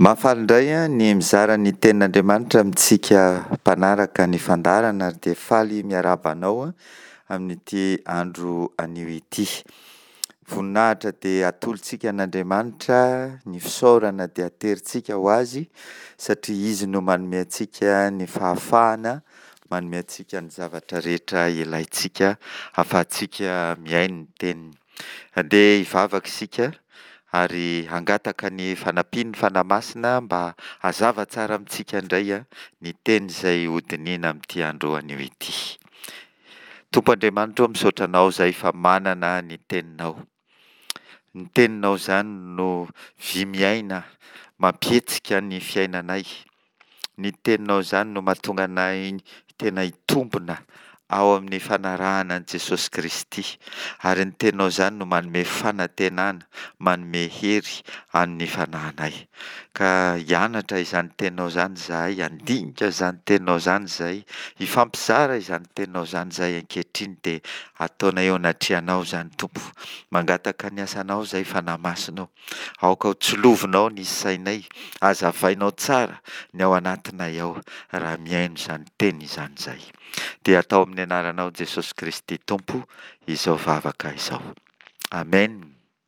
Mahafaly indray ny mizara ny tenin'Andriamanitra amintsika mpanaraka ny fandarana ary dia faly miarahaba anao amin'ity andro anio ity. Voninahitra dia atolontsika an'Andriamanitra, ny fisaorana dia aterintsika ho azy satria izy no manome antsika ny fahafahana, manome antsika ny zavatra rehetra ilaintsika ahafahantsika miaino ny teniny. Andeha hivavaka isika ary hangataka ny fanampian'ny fanahy-masina mba hazava tsara amintsika indray ny teny izay hodiniana amin'ity andro anio ity. Tompo Andriamanitra, misaotra anao izay efa manana ny teninao. Ny teninao izany no vy miaina, mampihetsika ny fiainanay. Ny teninao izany no mahatonga anay tena hitombona ao amin'ny fanarahana an'i Jesosy Kristy, ary ny teninao izany no manome fanantenana, manome hery amin'ny fanahynay. Ka hianatra izany teninao izany izahay, handinika izany teninao izany izahay, hifampizara izany teninao izany izahay ankehitriny dia ataonay eo anatrehanao izany Tompo. Mangataka ny asanao izay fanahy masinao, aoka ho tsolovinao ny sainay, hazavainao tsara ny ao anatinay ao raha miaino izany teny izany izahay. Dia atao amin'ny anaranao Jesosy Kristy Tompo izao vavaka izao. Amen.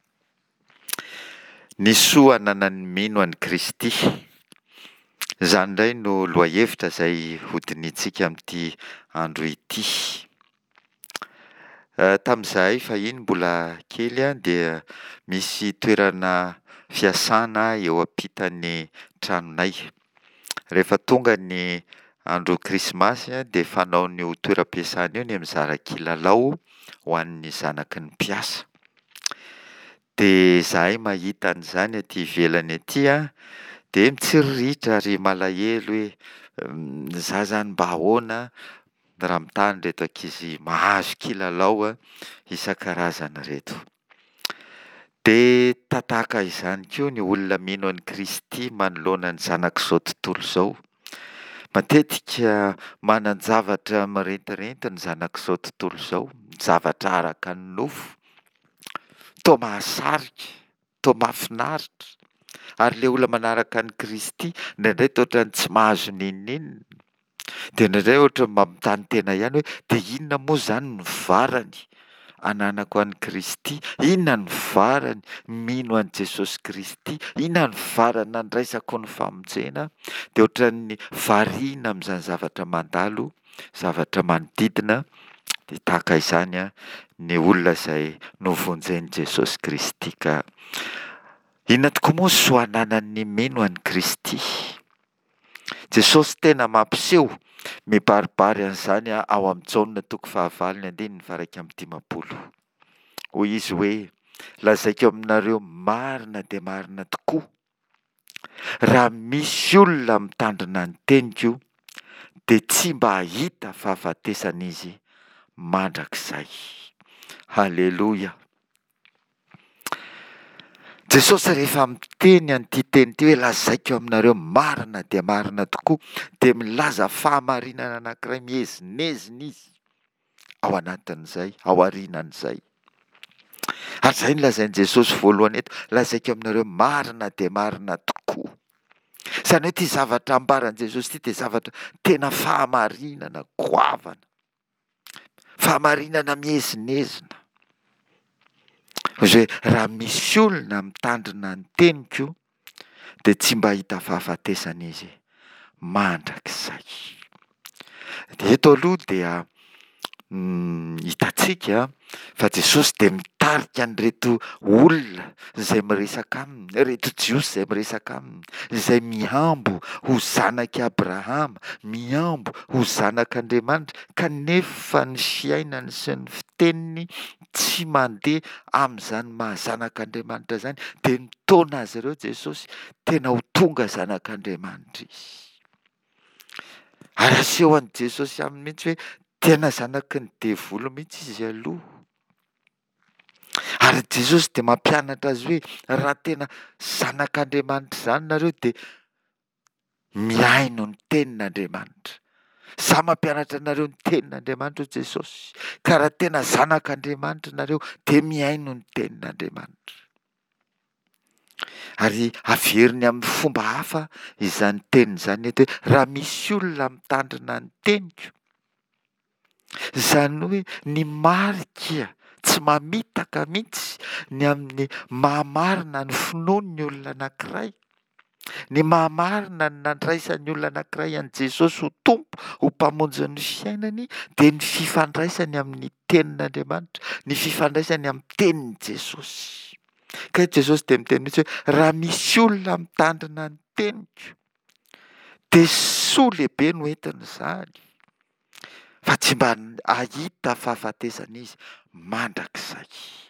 Ny soa ananan'ny mino an'i Kristy. Izany indray no lohahevitra izay hodinitsika amin'ity andro ity. Tamin'izahay fahiny mbola kely dia misy toerana fiasana eo ampitan'ny tranonay. Rehefa tonga ny andro krismasy dia fanao ny toeram-piasana io ny mizara kilalao ho an'ny zanaky ny mpiasa. Dia izahay mahita an'izany aty ivelany aty dia mitsiriritra ary malahelo hoe izaho izany mba ahoana raha mitany reto ankizy mahazo kilalao isan-karazany reto. Dia tahaka izany koa ny olona mino an'i Kristy manoloana ny zanak'izao tontolo izao. Matetika manan-javatra mirentireny ny zanak'izao tontolo izao, zavatra araka ny nofo, toa mahasarika, toa mahafinaritra. Ary ilay olona manaraka an'i Kristy indraindray toa ohatrany tsy mahazo n'inona, dia indraindray ohatra mampitany tena ihany hoe dia inona moa izany ny varany ananako an'i Kristy? Inona ny varany mino an'i Jesosy Kristy? Inona ny varany nandraisako ny famonjena? Dia ohatran'ny variana amin'izany zavatra mandalo, zavatra manodidina. Dia tahaka izany ny olona izay novonjen'i Jesosy Kristy. Ka inona tokoa moa soa ananan'ny mino an'i Kristy? Jesosy tena mampiseho mibaribary an'izany ao amin'ny Jaonina 20:1-20. Hoy izy hoe, lazaiko aminareo marina dia marina tokoa, raha misy olona mitandrina ny teniko dia tsy mba hahita fahafatesana mandrakizay. Haleloia. Jesosy rehefa miteny an'ity teny ity hoe lazaiko aminareo marina dia marina tokoa, dia milaza fahamarinana anankiray mihezinezina izy ao anatin'izay, ao aorianan'izay. Ary izay no lazain'i Jesosy voalohany eto, lazaiko aminareo marina dia marina tokoa. Izany hoe ity zavatra ambaran'i Jesosy ity dia zavatra tena fahamarinana goavana, fahamarinana mihezinezina. Hoe raha misy olona mitandrina ny teniko dia tsy mba hita fahafatesana izy mandrakizay. Eto aloha dia hitantsika fa Jesosy dia mitarika an'ireto olona izay miresaka aminy, ireto jiosy izay miresaka aminy, izay miambo ho zanaky Abrahama, miambo ho zanak'Andriamanitra, kanefa ny fiainany sy ny fiteniny tsy mandeha amin'izany mahazanak'Andriamanitra izany, dia nitaona azy ireo Jesosy tena ho tonga zanak'Andriamanitra izy. Ary aseho an'i Jesosy aminy mihitsy hoe tena zanaky ny devolo mihitsy izy aloha. Ary Jesosy dia mampianatra azy hoe raha tena zanak'Andriamanitra izany nareo dia miaino ny tenin'Andriamanitra. Izaho mampianatra anareo ny tenin'Andriamanitra Jesosy. Ka raha tena zanak'Andriamanitra nareo dia miaino ny tenin'Andriamanitra. Ary averiny amin'ny fomba hafa izany teniny izany eto hoe raha misy olona mitandrina ny teniko, izany hoe ny marika tsy mamitaka mihitsy ny amin'ny mahamarina ny finoany ny olona anankiray, ny mahamarina ny nandraisan'ny olona anankiray an'i Jesosy ho tompo, ho mpamonjy ny fiainany, dia ny fifandraisany amin'ny tenin'Andriamanitra, ny fifandraisany amin'ny tenin'i Jesosy. Ka Jesosy dia miteny mihitsy hoe raha misy olona mitandrina ny teniko dia soa lehibe no entin'izany, fa tsy mba ahita fahafatesana izy mandrakizay.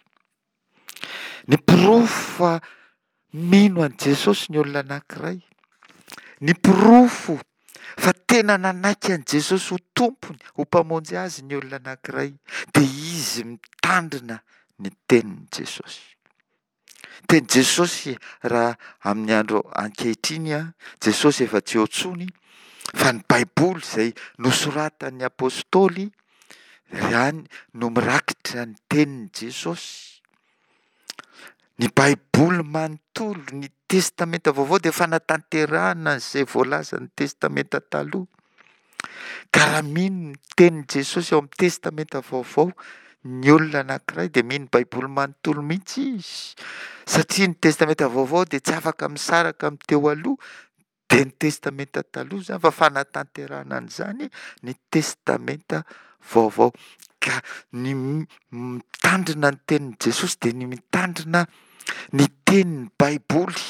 Ny pirofo fa mino an'i Jesosy ny olona anankiray, ny pirofo fa tena nanaiky an'i Jesosy ho tompony, ho mpamonjy azy ny olona anankiray, dia izy mitandrina ny tenin'i Jesosy. Teny Jesosy raha amin'ny andro ankehitriny Jesosy efa tsy eo intsony, fa ny Baiboly izay nosoratan'ny apôstôly ihany no mirakitra ny tenin'i Jesosy. Ny Baiboly manontolo, ny testamenta vaovao dia fanatanterahana izay voalaza ny testamenta taloha. Ka raha mino ny tenin'i Jesosy ao amin'ny testamenta vaovao ny olona anankiray dia mino Baiboly manontolo mihitsy izy, satria ny testamenta vaovao dia tsy afaka misaraka amin'ny teo aloha, dia ny testamenta taloha izany fa fanatanterahana an'izany ny testamenta vaovao. Ka ny mitandrina ny tenin'i Jesosy dia ny mitandrina ny tenin'ny Baiboly.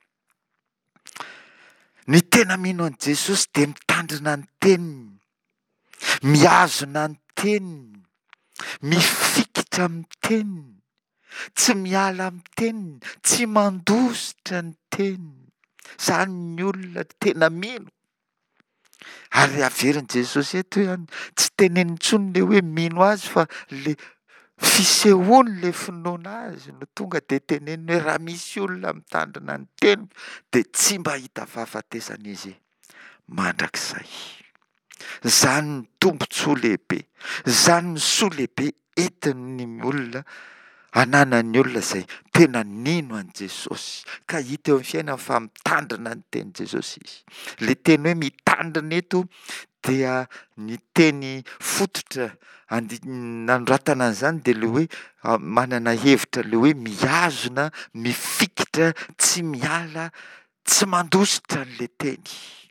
Ny tena mino an'i Jesosy dia mitandrina ny teniny, mihazona ny teniny, mifikitra amin'ny teniny, tsy miala amin'ny teniny, tsy mandositra ny teniny. Izany ny olona tena mino. Ary averin'i Jesosy eto ihany tsy teneniny intsony le hoe mino azy, fa le fisehoany le finoana azy no tonga dia teneniny hoe raha misy olona mitandrina ny teniko dia tsy mba hita fahafatesana izy mandrakizay. Izany ny tombontsoa lehibe, izany ny soa lehibe entin'ny olona, ananan'ny olona izay tena nino an'i Jesosy ka hita eo amin'ny fiainany fa mitandrina ny tenin'i Jesosy izy. Le teny hoe mitandrina eto dia ny teny fototra nanoratana an'izany dia le hoe manana hevitra le hoe mihazona, mifikitra, tsy miala, tsy mandositra n'le teny.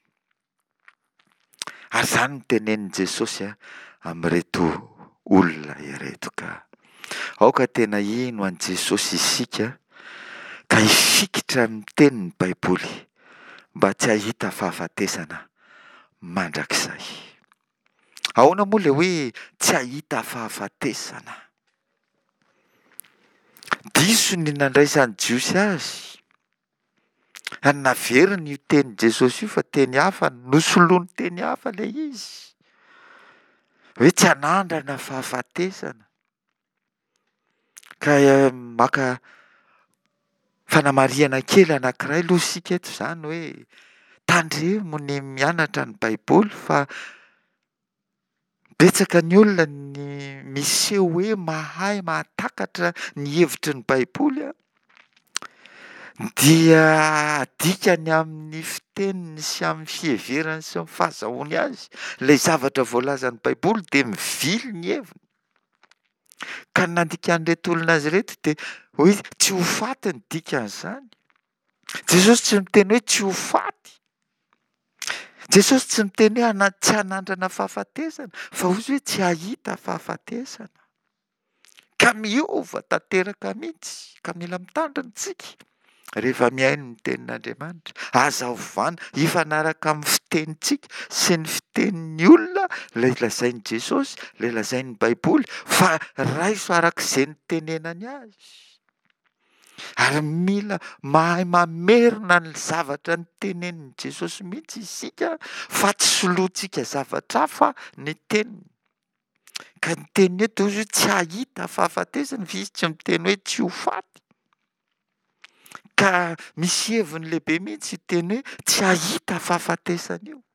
Ary izany no tenenin'i Jesosy amin'ireto olona ireto. Ka aoka tena ino an'i Jesosy isika ka hifikitra amin'ny tenin'ny Baiboly mba tsy hahita fahafatesana mandrakizay. Ahoana moa ilay hoe tsy hahita fahafatesana? Diso ny nandraisan'ny Jiosy azy, ary naveriny io tenin'i Jesosy io fa teny hafa, nosoloany teny hafa ilay izy, hoe tsy hanandrana fahafatesana. Ka maka fanamariana kely anankiray aloha isika eto izany hoe tandremo ny mianatra ny Baiboly, fa betsaka ny olona ny miseho hoe mahay mahatakatra ny hevitry ny Baiboly dia adikany amin'ny fiteniny sy amin'ny fiheverany sy amin'ny fahazahoany azy ilay zavatra voalazan'ny Baiboly dia mivily ny heviny. Ka nandika an'ireto olona azy ireto dia hoe tsy ho faty ny dikan'izany. Jesosy tsy miteny hoe tsy ho faty. Jesosy tsy miteny hoe tsy hanandrana fahafatesana, fa ozy hoe tsy hahita fahafatesana. Ka miova tanteraka mihitsy, ka mila mitandrina isika rehefa miaino ny tenin'Andriamanitra. Aza ovana hifanaraka amin'ny fitenintsika sy ny fitenin'ny olona, ilay lazain'i Jesosy, ilay lazain'ny Baiboly, fa raiso arak'izay notenenany azy. Ary mila mahay mamerina ny zavatra notenenin'i Jesosy mihitsy isika, fa tsy soloantsika zavatra hafa ny teniny. Ka ny teniny eto izy tsy hahita fahafatesana, fa izy tsy miteny hoe tsy ho faty. Ka misy heviny lehibe mihitsy teny hoe tsy hahita fahafatesana io.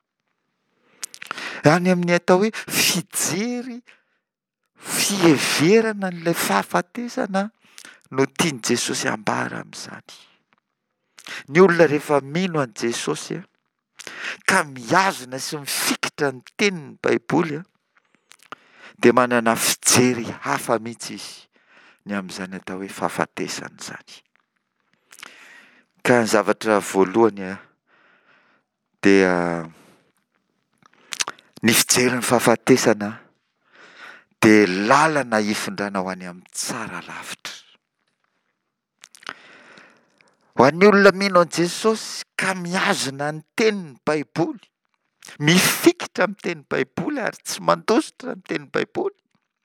Any amin'ny atao hoe fijery, fiheverana n'ilay fahafatesana no tian'i Jesosy ambara amin'izany. Ny olona rehefa mino an' Jesosy ka mihazona sy mifikitra ny tenin'ny Baiboly dia manana fijery hafa mihitsy izy ny amin'izany atao hoe fahafatesana izany. Ka ny zavatra voalohany dia ny fijery ny fahafatesana dia lalana hifindrana ho any amin'ny tsara lavitra. Ho an'ny olona mino an' Jesosy ka mihazona ny tenin'ny Baiboly, mifikitra amin'ny tenin'ny Baiboly ary tsy mandositra amin'ny tenin'ny Baiboly,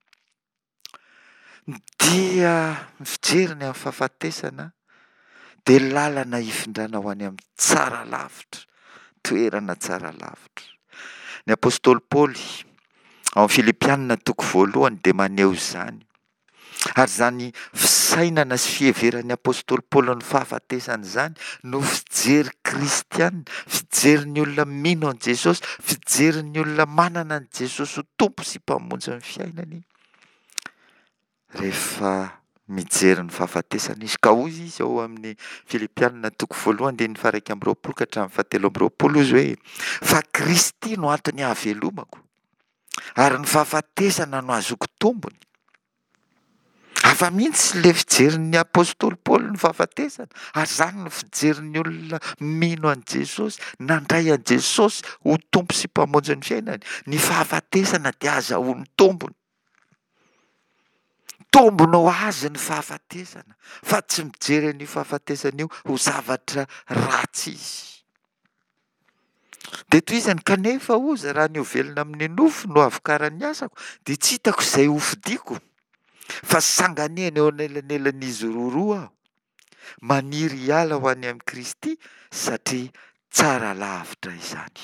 dia mijery ny amin'ny fahafatesana dia lalana hifindrana ho any amin'ny tsara lavitra, toerana tsara lavitra. Ny apôstôly Paoly ao amin'ny Filipianina 1 dia maneho izany. Ary zany fisainana sy fiheveran'ny apôstôly Paoly ny fahafatesana izany no fijery kristianina, fijery ny olona mino an' Jesosy, fijery ny olona manana an' Jesosy ho tompo sy mpamonjy ny fiainany. Rehefa mijery ny fahafatesana izy, ka hoy izy ao amin'ny Filipianina 1:1-2 ka hatramin'ny 7:20 izy hoe: fa Kristy no antony hahavelomako, ary ny fahafatesana no azoko tombony. Hafa mihitsy le fijerin'ny apôstôly Paoly ny fahafatesana, ary zany no fijerin'ny olona mino an' Jesosy, nandray an' Jesosy ho tompo sy mpamonjy ny fiainany. Ny fahafatesana dia azahoany tombony. Tombony ho azy ny fahafatesana, fa tsy mijery an'io fahafatesana io ho zavatra ratsy izy. Dia toy izany kanefa oza raha ny hovelona amin'ny nofo no avokaran'ny asako, dia tsy hitako izay ho fidiko, fa sanganehana eo anelanelan'izy roa aho, maniry hiala ho any amin'ny Kristy satria tsara lavitra izany.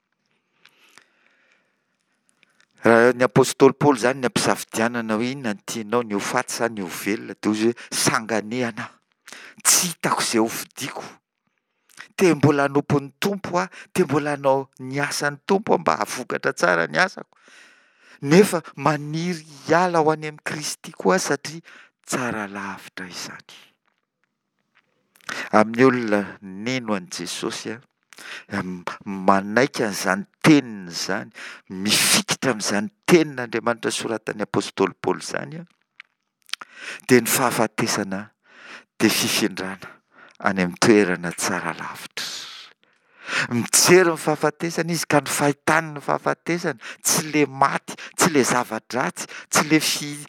Raha ny apôstôly Paoly zany ny ampisafidianana hoe inona ny tianao, ny ho faty sa ny ho velona, dia ozy hoe sanganehana, tsy hitako izay ho fidiko, te mbola hanompon'ny tompo aho, te mbola hanao ny asan'ny tompo mba havokatra tsara ny asako, nefa maniry hiala ho any amin'ny Kristy koa satria tsara lavitra izany. Amin'ny olona nino an' Jesosy manaiky an'izany teniny izany, mifikitra amin'izany tenin'Andriamanitra soratan'ny apôstôly Paoly izany dia ny fahafatesana dia fifindrana any amin'ny toerana tsara lavitra. Mijery ny fahafatesana izy ka ny fahitany ny fahafatesana tsy le maty, tsy le zava-dratsy, tsy le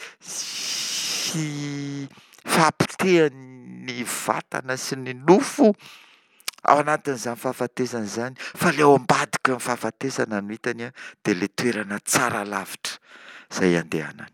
fahampitehan'ny vatana sy ny nofo ao anatin'izany fahafatesana izany, fa le ao ambadika ny fahafatesana no hitany dia le toerana tsara lavitra izay andehanany.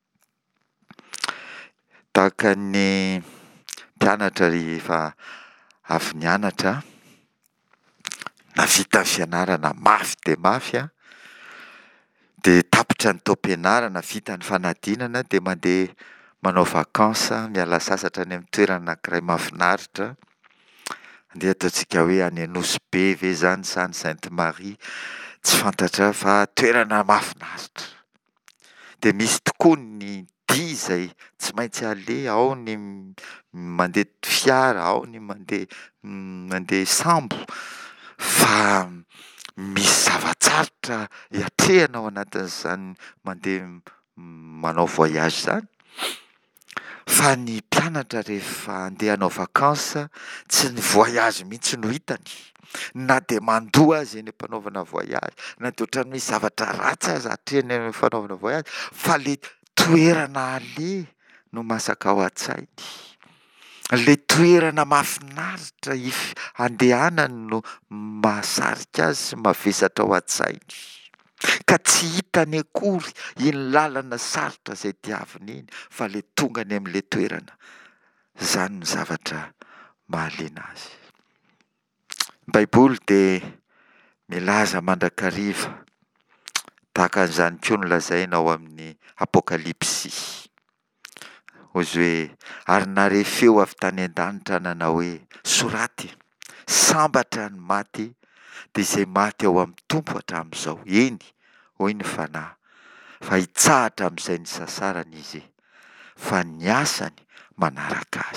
Tahaka ny mpianatra rehefa avy nianatra, navita ny fianarana mafy dia mafy dia tapitra ny taom-pianarana, vita ny fanadinana dia mandeha manao vakansa, miala sasatra any amin'ny toerana anankiray mahafinaritra. Andeha ataontsika hoe any Anosy ve zany sa ny Sainte Marie, tsy fantatra fa toerana mahafinaritra. Dia misy tokoa ny dia izay tsy maintsy aleha, ao ny mandeha fiara, ao ny mandeha sambo, fa misy zavatsarotra hiatrehana ao anatin'izany mandeha manao voyage izany. Fa ny mpianatra rehefa andeha hanao vakansa, tsy ny voyage mihitsy no hitany, na dia mandoa azy eny am-panaovana voyage, na dia ohatran'ny misy zavatra ratsy azy hatrehany amin'ny fanaovana voyage, fa le toerana aleha no masaka ao an-tsainy. Le toerana mahafinaritra andehanany no mahasarika azy sy mavesatra ao an-tsainy, ka tsy hitany akory iny lalana sarotra izay diaviny iny, fa le tongany amin'ile toerana. Izany ny zavatra mahaliana azy. Ny Baiboly dia milaza mandrakariva tahaka an'izany koa no lazaina ao amin'ny Apokalipsy. Ozy hoe: ary nare feo avy tany an-danitra nanao hoe: soraty, sambatra ny maty dia izay maty ao amin'ny tompo hatramin'izao. Eny, hoy ny fanahy, fa hitsahatra amin'izay ny sasarany izy, fa ny asany manaraka azy.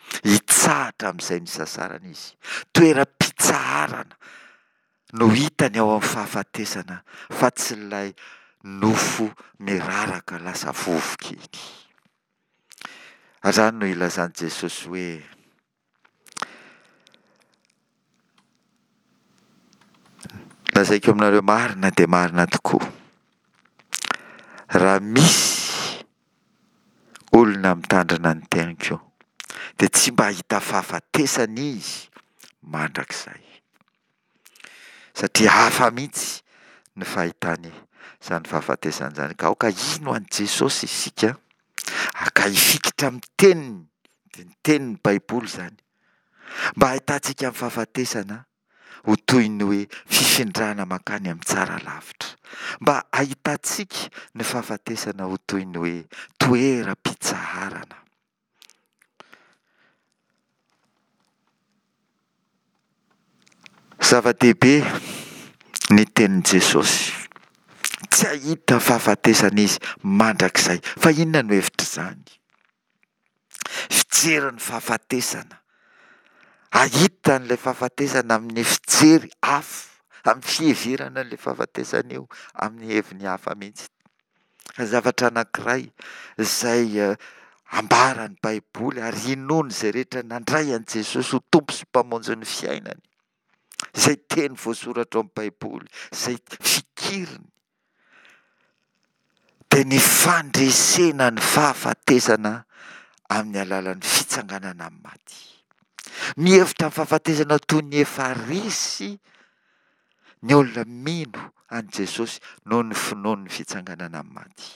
hitsahatra amin'izay ny sasarana izy. Toeram-pitsaharana no hitany ao amin'ny fahafatesana fa tsy ilay nofo miraraka lasa vovoka iny. Azany no ilazany Jesosy hoe lazaiko aminareo marina dia marina tokoa. Raha misy olona mitandrina ny teniko dia tsy mba hita fahafatesana izy mandrakizay. Satria hafa mihitsy ny fahitany izany fahafatesana izany. Ka aoka ino an'i Jesosy isika? Aka hifikitra amin'ny teniny, dia ny tenin'ny Baiboly izany. Mba ahitantsika amin'ny fahafatesana ho toy ny hoe fifindrana makany amin'ny tsara lavitra. Mba ahitantsika ny fahafatesana ho toy ny hoe toeram-pitsaharana. Zava-dehibe ny tenin'i Jesosy. Tsy ahita fahafatesana izy mandrakizay. Fa inona no hevitra izany? Fijery ny fahafatesana. Ahita n'ilay fahafatesana amin'ny fijery hafa, amin'ny fiheverana an'ilay fahafatesana io amin'ny heviny hafa mihitsy. Zavatra anankiray izay ambaran'ny Baiboly ary inoana izay rehetra nandray an'i Jesosy ho tompo sy mpamonjy ny fiainany. Izay teny voasoratra ao amin'ny Baiboly, izay fikiriny. Dia ny fandresena ny fahafatesana amin'ny alalan'ny fitsanganana amin'ny maty. Mihevitra amin'ny fahafatesana toy ny efa resy ny olona mino an'i Jesosy noho ny finoan'ny fitsanganana amin'ny maty.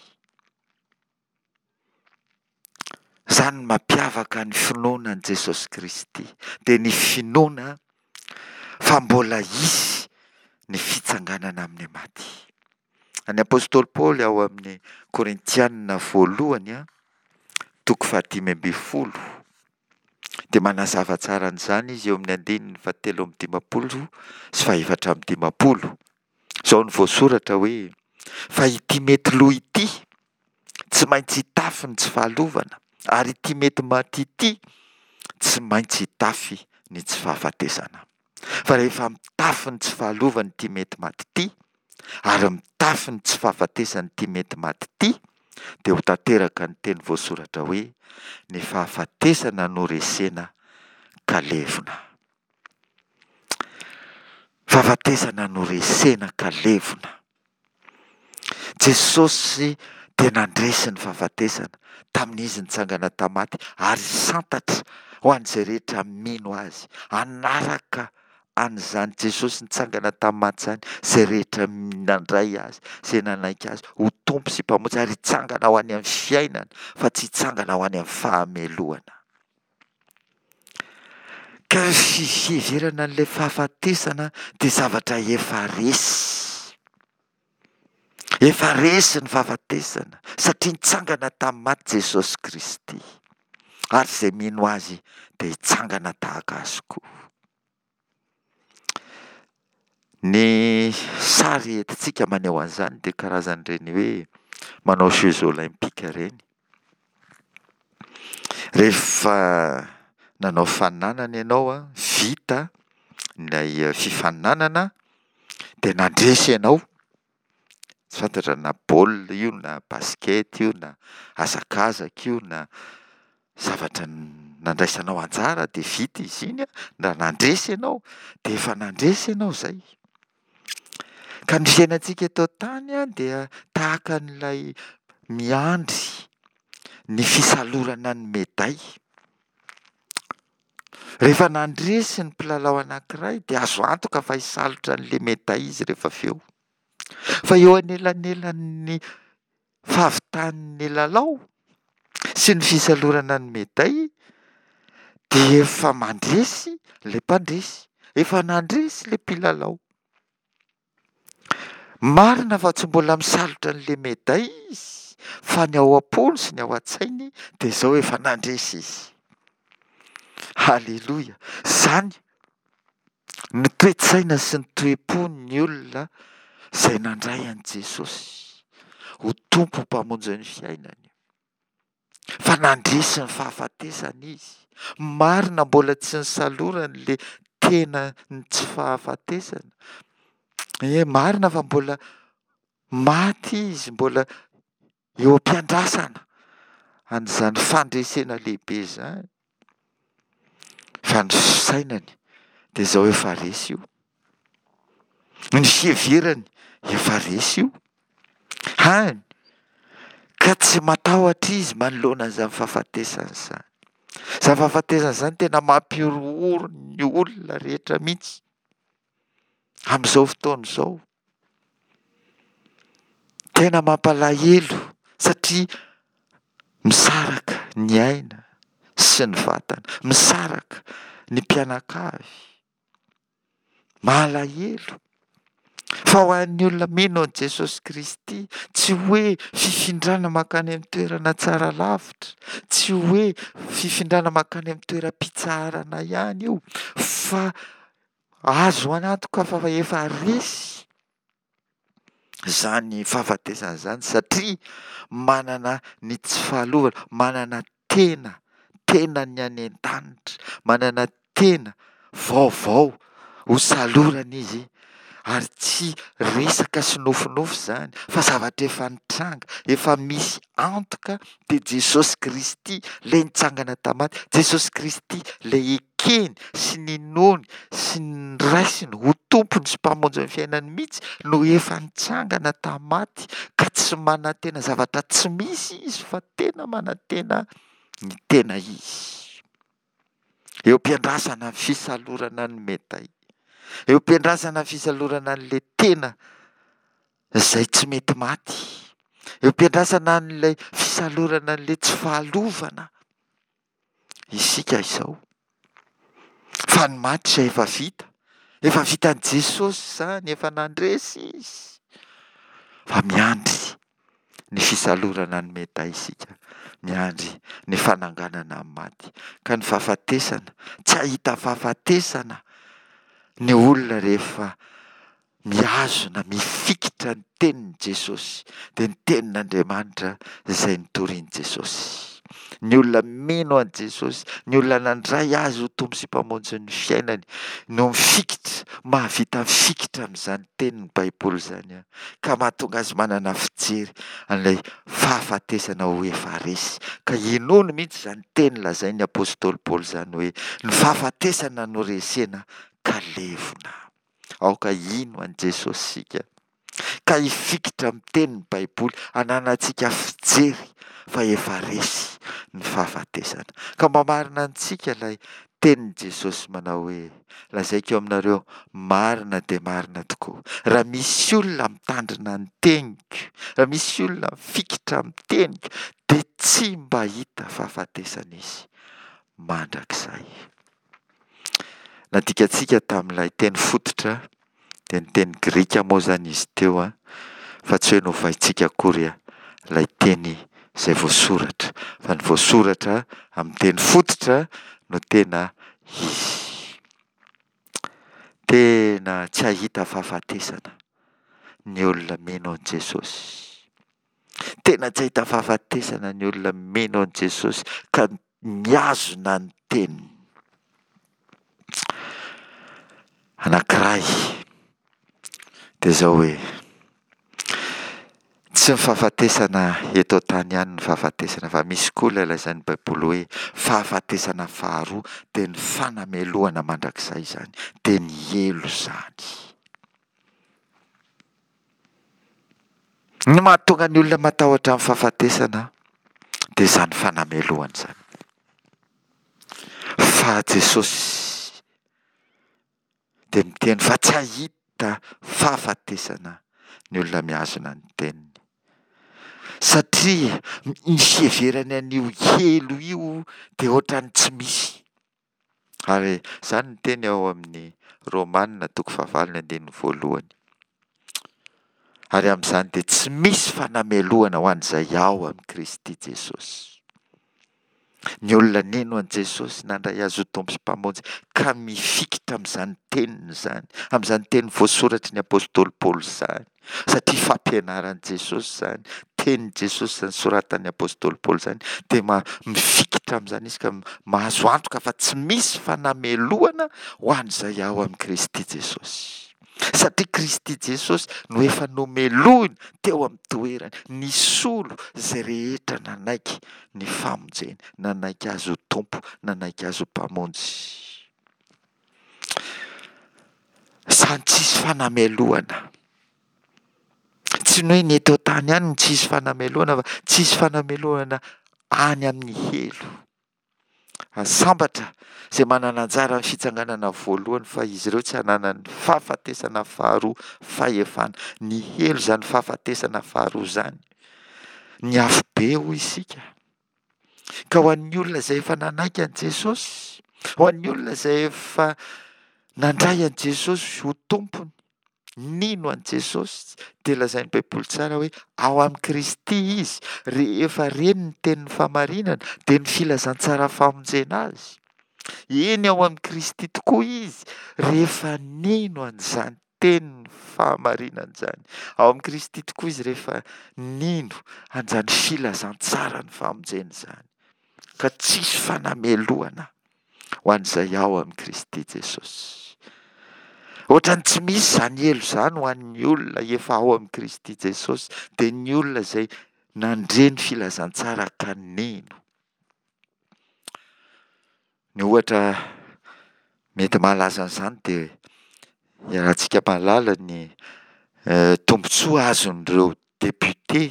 Izany no mampiavaka ny finoana an'i Jesosy Kristy dia ny finoana fa mbola hisy ny fitsanganana amin'ny maty. Any Apôstôly Paoly ao amin'ny Korintianina 1 toko 5:10 dia manazava tsara an'izany izy eo amin'ny 7:50 sy 8:50. Izao no voasoratra hoe fa ity mety loha ity tsy maintsy hitafy ny tsy fahalovana, ary ity mety maty ity tsy maintsy hitafy ny tsy fahafatesana. Fa rehefa mitafy ny tsy fahalovana ity mety maty ity, ary mitafy ny tsy fahafatesana ity mety maty ity, dia ho tanteraka ny teny voasoratra hoe ny fahafatesana no resena ka levona. Fahafatesana no resena ka levona. Jesosy dia nandresy ny fahafatesana tamin'izy nitsangana tamaty ary santatra ho an'izay rehetra mino azy. Anaraka an'izany Jesosy nitsangana tamaty izany izay rehetra nandray azy, izay nanaiky azy ho tompo sy mpamonjy ary hitsangana ho any amin'ny fiainana fa tsy hitsangana ho any amin'ny fahamelohana. Ka fiheverana an'ilay fahafatesana dia zavatra efa resy. Efa resy ny fahafatesana satria nitsangana tamin'ny maty Jesosy Kristy. Ary izay mino azy dia hitsangana tahaka azy koa. Ny sary entintsika maneho an'izany dia karazan'ireny hoe manao Jeux olympiques ireny. Rehefa nanao faninanana ianao, vita ilay fifaninanana dia nandresy ianao. Tsy fantatra na baolina io na basket io na hazakazaka io na zavatra nandraisanao anjara dia vita izy iny. Na nandresy ianao dia efa nandresy ianao izay. Ka ny fiainantsika eto tany dia tahaka an'ilay miandry ny fisalorana ny meday. Rehefa nandresy ny mpilalao anankiray dia azo antoka fa hisalotra an'ilay meday izy rehefa avy eo. Fa eo anelanelan'ny fahavitan'ny lalao sy ny fisalorana ny meday dia efa mandresy ilay mpandresy, efa nandresy ilay mpilalao. Marina fa tsy mbola misalotra an'ilay meday izy, fa ny ao am-pony sy ny ao an-tsainy dia izao efa nandresy izy. Haleloia! Izany ny toe-tsaina sy ny toe-pon'ny olona izay nandray an'i Jesosy ho tompo mpamonjy ny fiainany. fa nandresy ny fahafatesana izy. Marina mbola tsy nisalorany le tena ny tsy fahafatesana. Marina fa mbola maty izy, mbola eo am-piandrasana an'izany fandresena lehibe zany. Fa ny sainany dia izao efa resy io. Ny fiheverany efa resy io. Hany ka tsy matahotra izy manoloana an'izany fahafatesana izany. Izany fahafatesana izany tena mampiorohoro ny olona rehetra mihitsy amin'izao fotoana izao. Tena mampalahelo satria misaraka ny aina sy ny vatana, misaraka ny mpianakavy. Malahelo. Fa ho an'ny olona mino an'i Jesosy Kristy, tsy hoe fifindrana mankany amin'ny toerana tsara lavitra, tsy hoe fifindrana mankany amin'ny toeram-pitsarana ihany io, fa azo anantoka fa efa resy izany fahafatesana izany, satria manana ny tsy fahalovana, manana tena ny any an-danitra, manana tena vaovao ho salorana izy. Ary tsy resaka sy nofinofy izany, fa zavatra efa nitranga, efa misy antoka dia Jesosy Kristy ilay nitsangana tamaty, Jesosy Kristy ilay ekeny sy ninony sy niraisiny ho tompony sy mpamonjy ny fiainany mihitsy no efa nitsangana tamaty, ka tsy manantena zavatra tsy misy izy fa tena manantena ny tena izy. Eo am-piandrasana ny fisalorana ny metay. Eo am-piandrasana ny fisalorana an'ilay tena izay tsy mety maty. Eo am-piandrasana an'ilay fisalorana an'ilay tsy fahalovana. Isika izao fa ny maty izay efa vita. Efa vitan'i Jesosy izany, efa nandresy izy. Fa miandry ny fisalorana ny metay isika. Miandry ny fananganana amin'ny maty. Ka ny fahafatesana, tsy ahita fahafatesana ny olona rehefa mihazona, mifikitra ny tenin'i Jesosy, dia ny tenin'Andriamanitra izay nitorian'i Jesosy. Ny olona mino an'i Jesosy, ny olona nandray azy ho tompo sy mpamonjy ny fiainany no mifikitra, mahavita mifikitra amin'izany tenin'ny Baiboly izany, ka mahatonga azy manana fijery an'ilay fahafatesana ho efa resy. Ka inono mihitsy izany teny lazain'ny apôstôly Paoly izany hoe ny fahafatesana no resena ka levona. Aoka ino an'i Jesosy sika ka hifikitra amin'ny tenin'ny Baiboly, hananantsika fijery fa efa resy ny fahafatesana. Ka mba marina antsika ilay tenin'i Jesosy manao hoe, lazaiko eo aminareo, marina dia marina tokoa. Raha misy olona mitandrina ny teniko, raha misy olona mifikitra amin'ny teniko, dia tsy mba hita fahafatesana izy mandrakizay. Nadikantsika tamin'ilay teny fototra, dia ny teny Grika moa izany izy teo, fa tsy hoe novaintsika akory ilay teny izay voasoratra, fa ny voasoratra amin'ny teny fototra no tena izy. Tena tsy ahita fahafatesana ny olona mino an'i Jesosy. Tena tsy ahita fahafatesana ny olona mino an'i Jesosy ka miazona ny teniny. Anankiray dia izao hoe, tsy ny fahafatesana eto an-tany ihany ny fahafatesana, fa misy koa ilay lazain'ny Baiboly hoe fahafatesana faharoa dia ny fanameloana mandrakizay izany, dia ny elo izany. Ny mahatonga ny olona matahotra amin'ny fahafatesana dia izany fanameloana izany. Fa Jesosy dia miteny fa tsy ahita fahafatesana ny olona mihazona ny teniny. Satria ny fiheverany an'io elo io dia ohatrany tsy misy. Ary izany ny teny ao amin'ny Romanina 8:1. Ary amin'izany dia tsy misy fanameloana ho an'izay ao amin'i Kristy Jesosy. Ny olona nino an'i Jesosy, nandray azy ho tompo sy mpamonjy, ka mifikitra amin'izany teniny izany, amin'izany teny voasoratry ny apôstôly Paoly izany, satria fampianaran'i Jesosy izany, tenin'i Jesosy zany soratan'ny apôstôly Paoly zany de mifikitra amin'izany izy ka mahazo antoka fa tsy misy fanameloana ho an'izay ao amin'i Kristy Jesosy. Satria Kristy Jesosy no efa nomeloina teo amin'ny toerany, ny solo zay rehetra nanaiky ny famonjeny, nanaiky azy ho tompo, nanaiky azy ho mpamonjy. Sany tsisy fanameloana. Tsy ny hoe ny eto tany ihany no tsisy fanameloana fa tsisy fanameloana any amin'ny helo. Sambatra zay manana anjara amin'ny fitsanganana voalohany fa izy ireo tsy hananany fahafatesana faharoa fahefana. Ny helo zany fahafatesana faharoa zany. Ny afo be hoy isika. Ka ho an'ny olona izay efa nanaiky an'i Jesosy, ho an'ny olona izay efa nandray an'i Jesosy ho tompony, nino an'i Jesosy, dia lazain'ny Baiboly tsara hoe ao amin'i Kristy izy, rehefa reny ny tenin'ny famarinana dia ny filazantsara famonjena azy. Eny ao amin'i Kristy tokoa izy rehefa nino an'izany tenin'ny fahamarinana izany. Ao amin'i Kristy tokoa izy rehefa nino an'izany filazantsara ny famonjena izany. Ka tsisy fanameloana ho an'izay ao amin'i Kristy Jesosy. Ohatrany tsy misy zany elo zany ho an'ny olona efa ao amin'i Kristy Jesosy dia ny olona izay nandre ny filazantsara ka nino. Ny ohatra mety mahalaza an'izany dia rahantsika mahalala ny tombontsoa azon'ireo député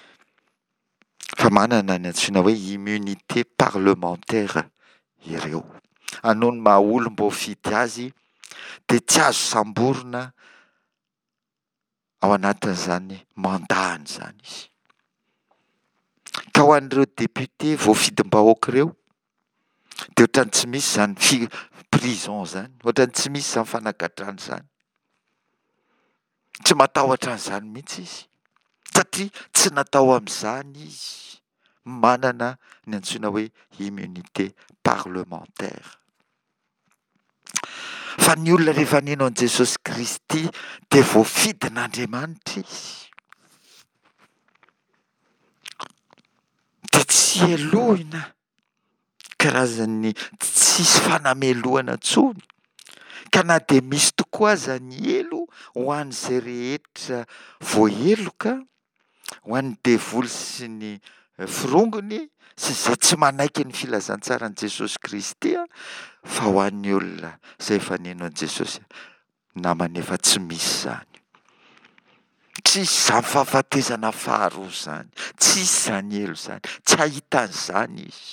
fa manana ny antsoina hoe immunité parlementaire ireo. Hanao ny maha olom-bo fidy azy dia tsy azo samborina ao anatin'izany mandahany izany izy. Ka ho an'ireo député voafidim-bahoaka ireo dia ohatrany tsy misy zany prison zany, ohatrany tsy misy zany fanagadrana zany. Tsy matahotra an'izany mihitsy izy satria tsy natao amin'izany izy. Manana ny antsoina hoe immunité parlementaire. Fa ny olona rehefa nino an'i Jesosy Kristy dia voafidin'Andriamanitra izy. Dia tsy elohina karazany tsisy fanameloana intsony. Ka na dia misy tokoa aza ny elo ho an'izay rehetra voaheloka, ho an'ny devoly sy ny firongony sy izay tsy manaiky ny filazantsara an'i Jesosy Kristy fa ho an'ny olona izay efa nino an'i Jesosy namana efa tsy misy zany. Tsisy izany fahafatesana faharoa zany, tsisy izany elo zany, tsy ahita an'izany izy.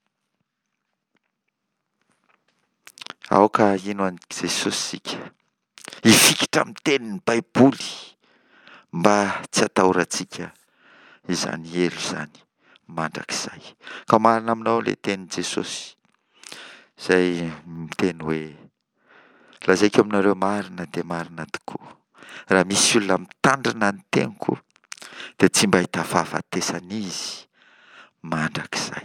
Aoka ino an'i Jesosy sika, hifikitra amin'ny tenin'ny Baiboly mba tsy hatahorantsika izany elo izany mandrakizay. Ka marina aminao ilay tenin'i Jesosy izay miteny hoe lazaiko aminareo marina dia marina tokoa. Raha misy olona mitandrina ny teniko dia tsy mba hita fahafatesana izy mandrakizay.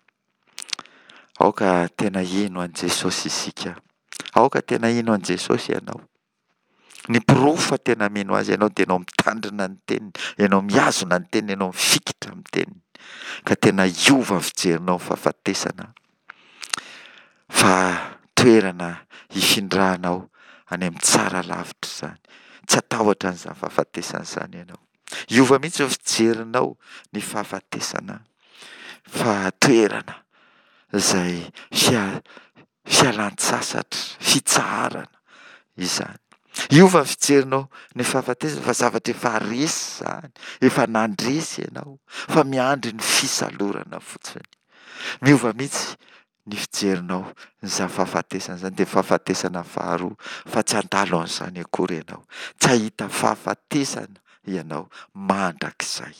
Aoka tena ino an'i Jesosy isika. Aoka tena ino an'i Jesosy ianao. Ny pirofo tena mino azy ianao dia ianao mitandrina ny teniny, ianao mihazona ny teniny, ianao mifikitra amin'ny teniny. Ka tena hiova ny fijerinao ny fahafatesana. Fa toerana hifindrahanao any amin'ny tsara lavitra izany. Tsy atahotra an'izany fahafatesana izany ianao. Hiova mihitsy ny fijerinao ny fahafatesana. Fa toerana izay fialan-tsasatra, fitsaharana izany. Hiova ny fijerinao ny fahafatesana fa zavatra efa resy izany, efa nandresy ianao, fa miandry ny fisalorana fotsiny. Miova mihitsy ny fijerinao n'izany fahafatesana izany dia fahafatesana faharoa fa tsy handalo an'izany akory ianao. Tsy hahita fahafatesana ianao mandrakizay.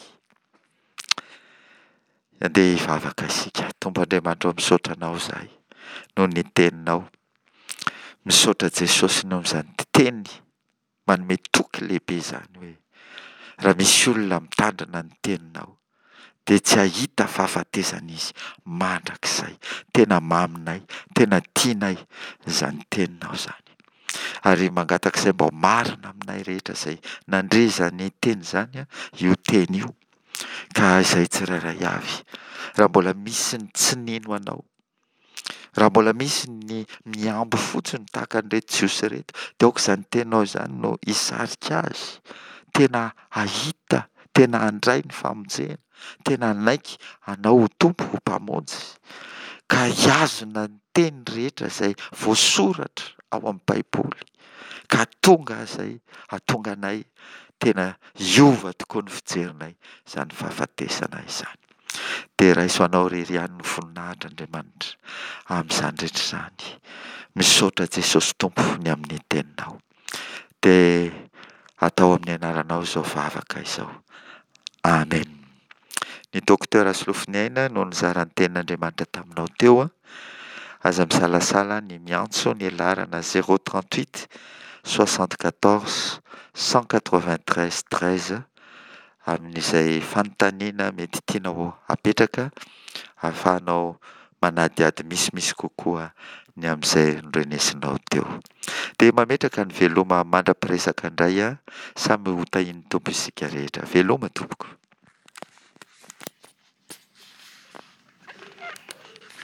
Andeha hivavaka isika. Tomb'Andriamanitra misaotra anao izahay noho ny teninao. Misaotra Jesosy noho izany teny manome toky lehibe izany hoe raha misy olona mitandrina ny teninao dia tsy hahita fahafatesana izy mandrakizay. Tena maminay, tena tianay izany teninao izany. Ary mangatak'izay mba marina aminay rehetra izay nandre izany teny izany io teny io Ka izay tsirairay avy, raha mbola misy ny tsy nino anao, raha mbola misy ny miamby fotsiny tahaka an'ireto jiosy reto, dia aoka izany tenao izany no hisarika azy, tena hahita, tena handray ny famonjena, tena hanaiky hanao ho tompo, ho mpamonjy, ka hiazona ny teny rehetra izay voasoratra ao amin'ny Baiboly, ka tonga izay hahatonga anay tena hiova tokoa ny fijerinay izany fahafatesana izany. Dia raiso anao irery ihany ny voninahitran'Andriamanitra amin'izany rehetra izany. Misaotra Jesosy Tompo ny amin'ny teninao. Dia atao amin'ny anaranao izao vavaka izao. Amen. Ny dokotera Solofinaina no nizara ny tenin'Andriamanitra taminao teo. Aza misalasala ny miantso ny alarana 038 74 193 13 amin'izay fanontaniana mety tianao apetraka ahafahanao manadiady misimisy kokoa ny amin'izay norenesinao teo. Dia mametraka ny veloma mandra-piresaka indray, samy ho tahin'ny tompo isika rehetra. Veloma tompoko.